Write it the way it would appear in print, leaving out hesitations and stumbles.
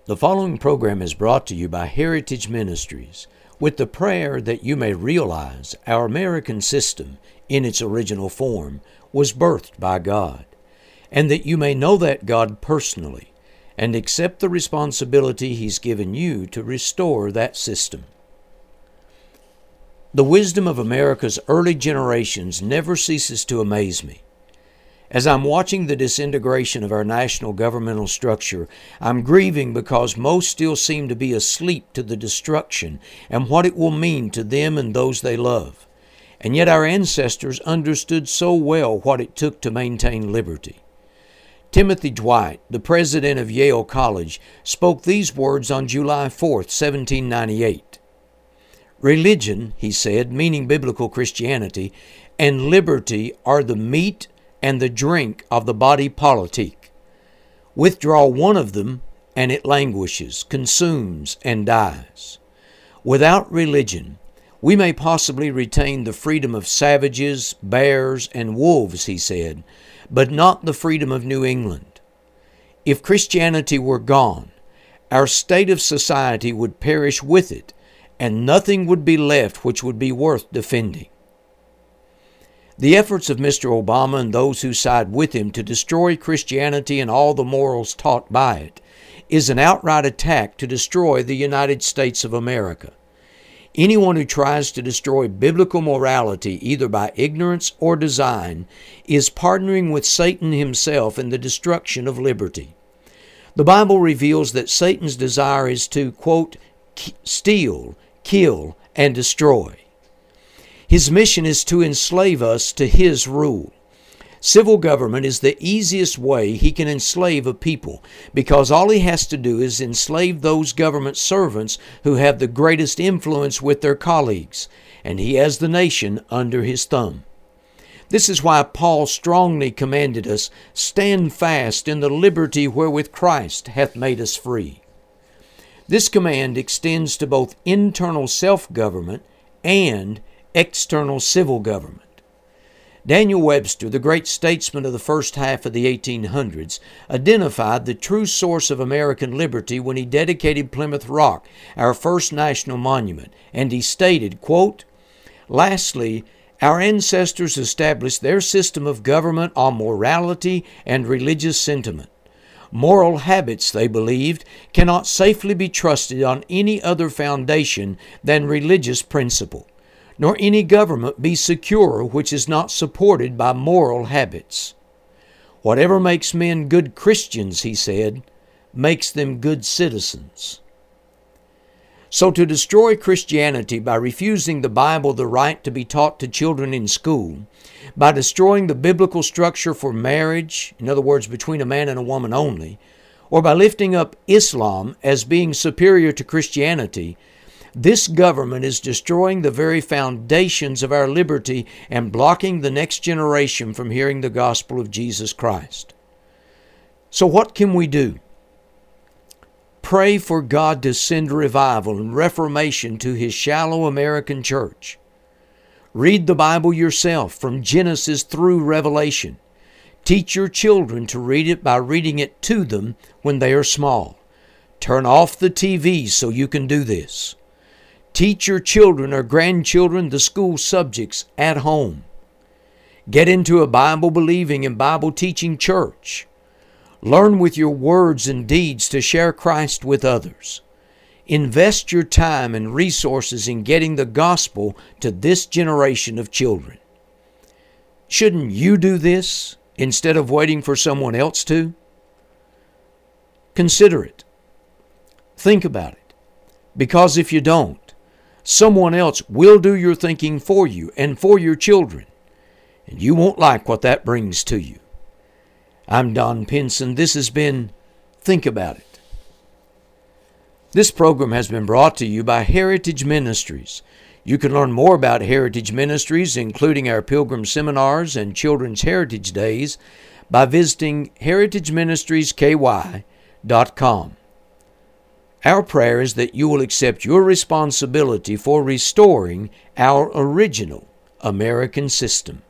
The following program is brought to you by Heritage Ministries with the prayer that you may realize our American system in its original form was birthed by God, and that you may know that God personally and accept the responsibility He's given you to restore that system. The wisdom of America's early generations never ceases to amaze me. As I'm watching the disintegration of our national governmental structure, I'm grieving because most still seem to be asleep to the destruction and what it will mean to them and those they love. And yet our ancestors understood so well what it took to maintain liberty. Timothy Dwight, the president of Yale College, spoke these words on July 4th, 1798. Religion, he said, meaning biblical Christianity, and liberty are the meat and the drink of the body politic. Withdraw one of them, and it languishes, consumes, and dies. Without religion, we may possibly retain the freedom of savages, bears, and wolves, he said, but not the freedom of New England. If Christianity were gone, our state of society would perish with it, and nothing would be left which would be worth defending. The efforts of Mr. Obama and those who side with him to destroy Christianity and all the morals taught by it is an outright attack to destroy the United States of America. Anyone who tries to destroy biblical morality, either by ignorance or design, is partnering with Satan himself in the destruction of liberty. The Bible reveals that Satan's desire is to, quote, steal, kill, and destroy. His mission is to enslave us to his rule. Civil government is the easiest way he can enslave a people because all he has to do is enslave those government servants who have the greatest influence with their colleagues, and he has the nation under his thumb. This is why Paul strongly commanded us, "Stand fast in the liberty wherewith Christ hath made us free." This command extends to both internal self-government and external civil government. Daniel Webster, the great statesman of the first half of the 1800s, identified the true source of American liberty when he dedicated Plymouth Rock, our first national monument, and he stated, quote, "Lastly, our ancestors established their system of government on morality and religious sentiment. Moral habits, they believed, cannot safely be trusted on any other foundation than religious principle, nor any government be secure which is not supported by moral habits. Whatever makes men good Christians," he said, "makes them good citizens." So to destroy Christianity by refusing the Bible the right to be taught to children in school, by destroying the biblical structure for marriage, in other words, between a man and a woman only, or by lifting up Islam as being superior to Christianity, this government is destroying the very foundations of our liberty and blocking the next generation from hearing the gospel of Jesus Christ. So what can we do? Pray for God to send revival and reformation to His shallow American church. Read the Bible yourself from Genesis through Revelation. Teach your children to read it by reading it to them when they are small. Turn off the TV so you can do this. Teach your children or grandchildren the school subjects at home. Get into a Bible-believing and Bible-teaching church. Learn with your words and deeds to share Christ with others. Invest your time and resources in getting the gospel to this generation of children. Shouldn't you do this instead of waiting for someone else to? Consider it. Think about it. Because if you don't, someone else will do your thinking for you and for your children, and you won't like what that brings to you. I'm Don Pinson. This has been Think About It. This program has been brought to you by Heritage Ministries. You can learn more about Heritage Ministries, including our Pilgrim Seminars and Children's Heritage Days, by visiting heritageministriesky.com. Our prayer is that you will accept your responsibility for restoring our original American system.